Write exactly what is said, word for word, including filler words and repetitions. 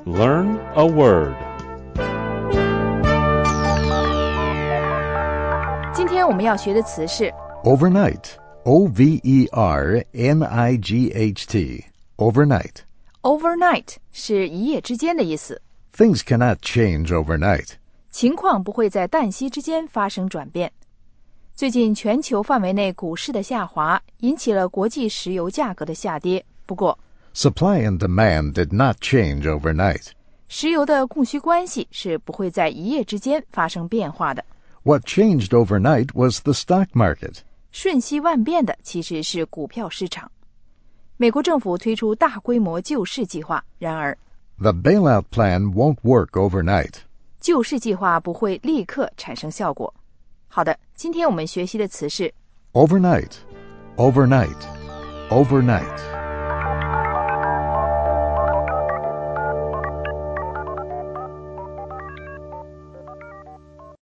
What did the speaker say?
Learn a word. 今天我们要学的词是 Overnight. O V E R N I G H T. Overnight. overnight 是一夜之间的意思， Things cannot change overnight. 情况不会在旦夕之间发生转变。最近全球范围内股市的下滑引起了国际石油价格的下跌，不过 Supply and demand did not change overnight. 石油的供需关系是不会在一夜之间发生变化的。 What changed overnight was the stock market. 瞬息万变的其实是股票市场。美国政府推出大规模救市计划，然而 The bailout plan won't work overnight. 救市计划不会立刻产生效果。好的，今天我们学习的词是 Overnight. Overnight. Overnight.